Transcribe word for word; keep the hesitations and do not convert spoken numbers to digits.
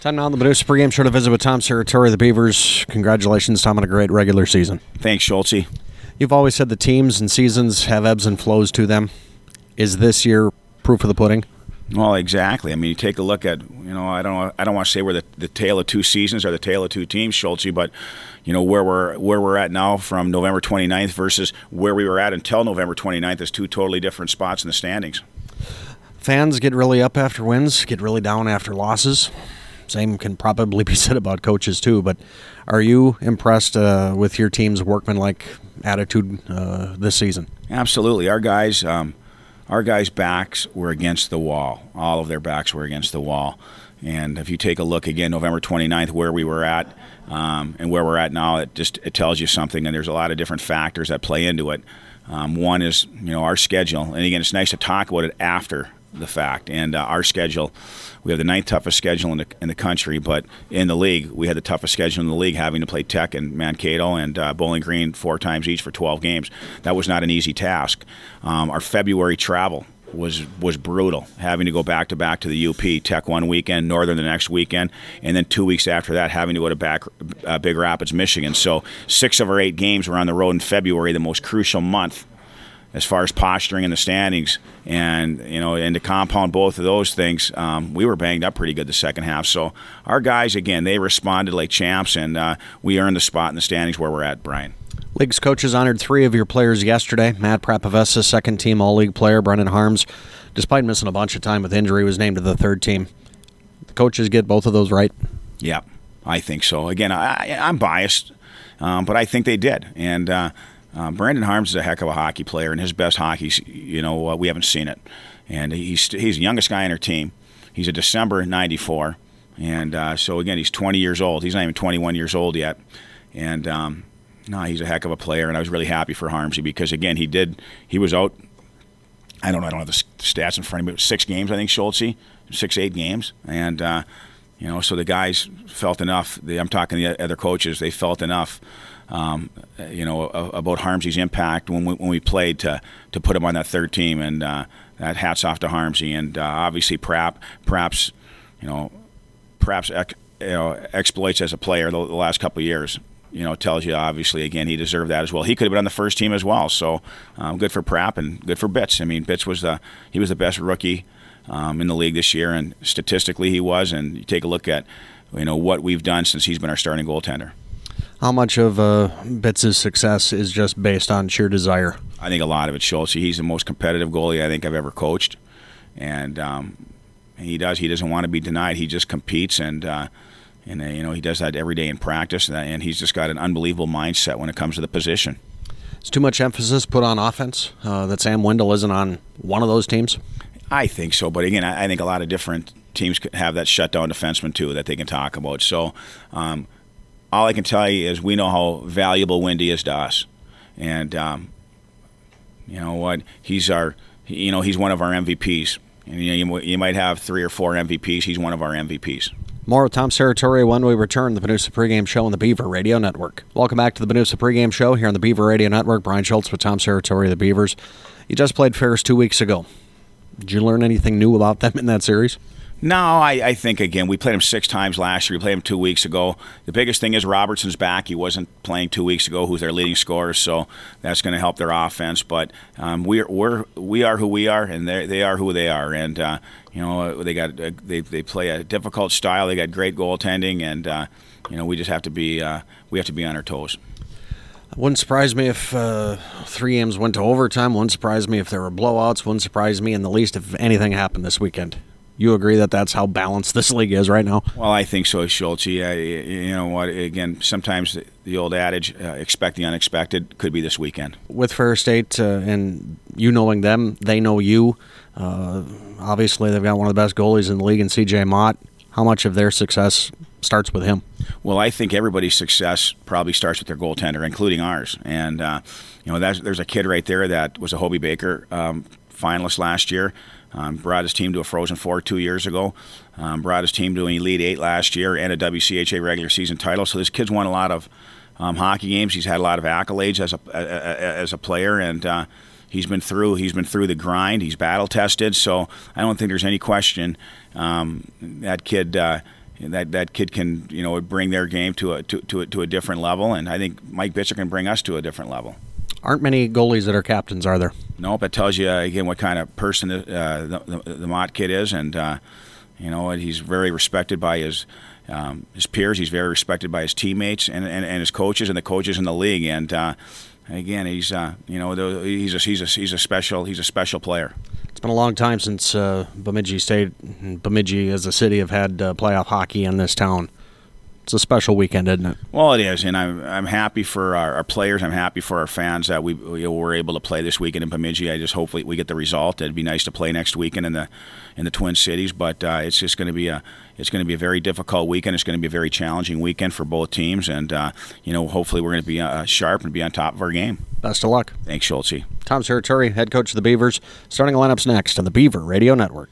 Time now on the Medusa pregame show to visit with Tom Serratore of the Beavers. Congratulations, Tom, on a great regular season. Thanks, Schultze. You've always said the teams and seasons have ebbs and flows to them. Is this year proof of the pudding? Well, exactly. I mean, you take a look at, you know, I don't, I don't want to say we're the, the tale of two seasons or the tale of two teams, Schultze, but you know where we're where we're at now from November twenty-ninth versus where we were at until November twenty-ninth is two totally different spots in the standings. Fans get really up after wins, get really down after losses. Same can probably be said about coaches too, but are you impressed uh, with your team's workmanlike attitude uh, this season? Absolutely. Our guys, um, our guys' backs were against the wall. All of their backs were against the wall. And if you take a look again, November twenty-ninth, where we were at um, and where we're at now, it just it tells you something. And there's a lot of different factors that play into it. Um, one is, you know, our schedule. And again, it's nice to talk about it after the fact. And uh, our schedule, we have the ninth toughest schedule in the in the country, but in the league, we had the toughest schedule in the league, having to play Tech and Mankato and uh, Bowling Green four times each for twelve games. That was not an easy task. Um, our February travel was was brutal, having to go back to back to the U P, Tech one weekend, Northern the next weekend, and then two weeks after that, having to go to back, uh, Big Rapids, Michigan. So six of our eight games were on the road in February, the most crucial month as far as posturing in the standings, and you know, and to compound both of those things, um, we were banged up pretty good the second half. So our guys, again, they responded like champs, and uh, we earned the spot in the standings where we're at, Brian. League's coaches honored three of your players yesterday. Matt Prapavesa, second-team All-League player. Brendan Harms, despite missing a bunch of time with injury, was named to the third team. The coaches get both of those right? Yeah, I think so. Again, I, I'm biased, um, but I think they did. And uh, uh, Brendan Harms is a heck of a hockey player, and his best hockey, you know, uh, we haven't seen it. And he's he's the youngest guy on our team. He's a December ninety-four, and uh, so again, he's twenty years old. He's not even twenty-one years old yet, and um, no, he's a heck of a player. And I was really happy for Harmsy because again, he did he was out. I don't know. I don't have the stats in front of me. Six games, I think, Schultze, six eight games, and uh, you know, so the guys felt enough. The, I'm talking to the other coaches. They felt enough. Um, you know, about Harmsy's impact when we, when we played to to put him on that third team, and uh, that hats off to Harmsy, and uh, obviously Prap, perhaps, you know, perhaps ex, you know, exploits as a player the, the last couple of years, you know, tells you obviously again he deserved that as well. He could have been on the first team as well, so um, good for Prap and good for Bitts. I mean, Bitts was the he was the best rookie um, in the league this year, and statistically he was. And you take a look at, you know, what we've done since he's been our starting goaltender. How much of uh, Bitts' success is just based on sheer desire? I think a lot of it, Schultze. He's the most competitive goalie I think I've ever coached, and um, he does. He doesn't want to be denied. He just competes, and uh, and uh, you know, he does that every day in practice, and he's just got an unbelievable mindset when it comes to the position. Is too much emphasis put on offense uh, that Sam Wendell isn't on one of those teams? I think so, but again, I think a lot of different teams could have that shutdown defenseman too that they can talk about. So. Um, All I can tell you is we know how valuable Wendy is to us, and um, you know what? He's our, you know, he's one of our M V Ps. And, you know, you, you might have three or four M V Ps. He's one of our M V Ps. More with Tom Serratore when we return to the Medusa Pregame Show on the Beaver Radio Network. Welcome back to the Medusa Pregame Show here on the Beaver Radio Network. Brian Schultz with Tom Serratore of the Beavers. You just played Ferris two weeks ago. Did you learn anything new about them in that series? No, I, I think, again, we played him six times last year. We played him two weeks ago. The biggest thing is Robertson's back. He wasn't playing two weeks ago, who's their leading scorer, so that's going to help their offense. But um, we're, we're, we are who we are, and they are who they are. And, uh, you know, they got they they play a difficult style. They got great goaltending, and, uh, you know, we just have to be uh, we have to be on our toes. Wouldn't surprise me if uh, three games went to overtime. Wouldn't surprise me if there were blowouts. Wouldn't surprise me in the least if anything happened this weekend. You agree that that's how balanced this league is right now? Well, I think so, Schultze. I, you know what? Again, sometimes the old adage, uh, expect the unexpected, could be this weekend. With Ferris State uh, and you knowing them, they know you. Uh, obviously, they've got one of the best goalies in the league in C J Mott. How much of their success starts with him? Well, I think everybody's success probably starts with their goaltender, including ours. And, uh, you know, that's, there's a kid right there that was a Hobie Baker um, finalist last year. Um, brought his team to a Frozen Four two years ago. Um, brought his team to an Elite Eight last year and a W C H A regular season title. So this kid's won a lot of um, hockey games. He's had a lot of accolades as a, a, a as a player, and uh, he's been through he's been through the grind. He's battle tested. So I don't think there's any question um, that kid. Uh, that that kid can you know bring their game to a to to a, to a different level, and I think Mike Bitzer can bring us to a different level. Aren't many goalies that are captains, are there? Nope. That tells you uh, again what kind of person uh, the, the the Mott kid is, and uh, you know he's very respected by his um, his peers. He's very respected by his teammates and, and, and his coaches and the coaches in the league. And uh, again, he's uh, you know he's a, he's a he's a special he's a special player. It's been a long time since uh, Bemidji State, Bemidji as a city, have had uh, playoff hockey in this town. It's a special weekend, isn't it? Well, it is, and I'm I'm happy for our, our players. I'm happy for our fans that we, we were able to play this weekend in Bemidji. I just hope we, we get the result. It'd be nice to play next weekend in the in the Twin Cities, but uh, it's just going to be a it's going to be a very difficult weekend. It's going to be a very challenging weekend for both teams, and uh, you know hopefully we're going to be uh, sharp and be on top of our game. Best of luck. Thanks, Schultze. Tom Serratore, head coach of the Beavers. Starting lineups next on the Beaver Radio Network.